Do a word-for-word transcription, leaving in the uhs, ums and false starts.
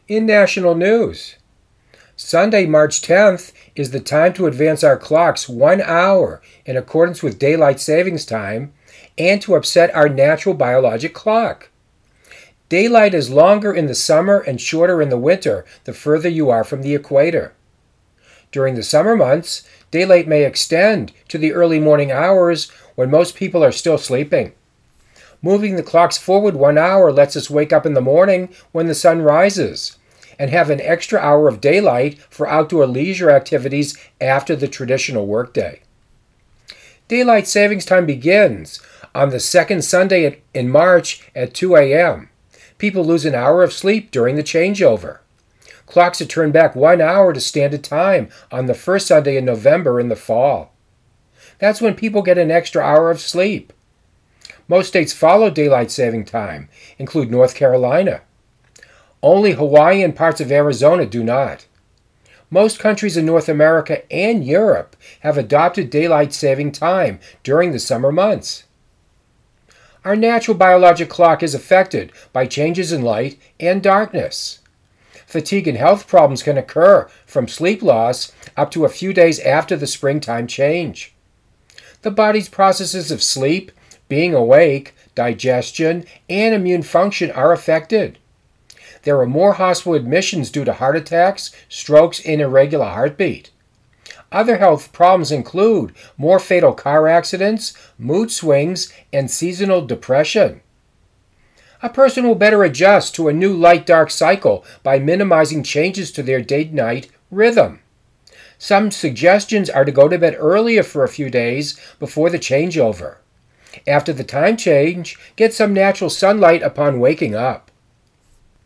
In national news, Sunday, March tenth, is the time to advance our clocks one hour in accordance with daylight savings time and to upset our natural biologic clock. Daylight is longer in the summer and shorter in the winter the further you are from the equator. During the summer months, daylight may extend to the early morning hours when most people are still sleeping. Moving the clocks forward one hour lets us wake up in the morning when the sun rises and have an extra hour of daylight for outdoor leisure activities after the traditional workday. Daylight savings time begins on the second Sunday in March at two a.m. People lose an hour of sleep during the changeover. Clocks are turned back one hour to standard time on the first Sunday in November in the fall. That's when people get an extra hour of sleep. Most states follow daylight saving time, include North Carolina. Only Hawaii and parts of Arizona do not. Most countries in North America and Europe have adopted daylight saving time during the summer months. Our natural biologic clock is affected by changes in light and darkness. Fatigue and health problems can occur from sleep loss up to a few days after the springtime change. The body's processes of sleep, being awake, digestion, and immune function are affected. There are more hospital admissions due to heart attacks, strokes, and irregular heartbeat. Other health problems include more fatal car accidents, mood swings, and seasonal depression. A person will better adjust to a new light-dark cycle by minimizing changes to their day-night rhythm. Some suggestions are to go to bed earlier for a few days before the changeover. After the time change, get some natural sunlight upon waking up.